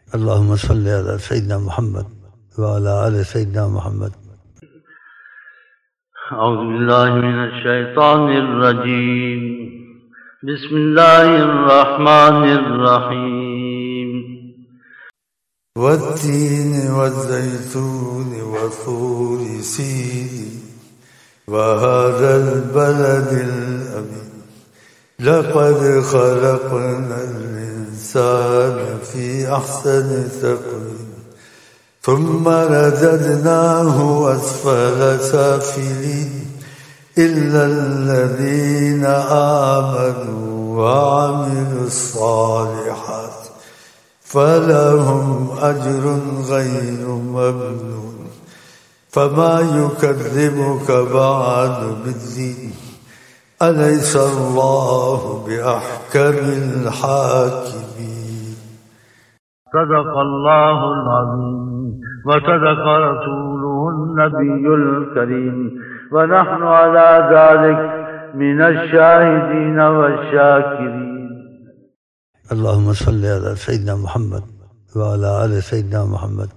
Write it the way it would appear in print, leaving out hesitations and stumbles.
اللهم صل على سيدنا محمد وعلى آل سيدنا محمد. أعوذ بالله من الشيطان الرجيم. بسم الله الرحمن الرحيم. والتين والزيتون وطور سينين وهذا البلد الأمين لقد خلقنا الإنسان في أحسن تقويم ثم رددناه أسفل سافلين إلا الذين آمنوا وعملوا الصالحات فلهم أجر غير ممنون. فما يكذبك بعد بالدين أليس الله بأحكم الحاكمين. صدق الله العظيم وصدق رسوله النبي الكريم، ونحن على ذلك من الشاهدين والشاكرين. اللهم صل على سيدنا محمد وعلى آل سيدنا محمد.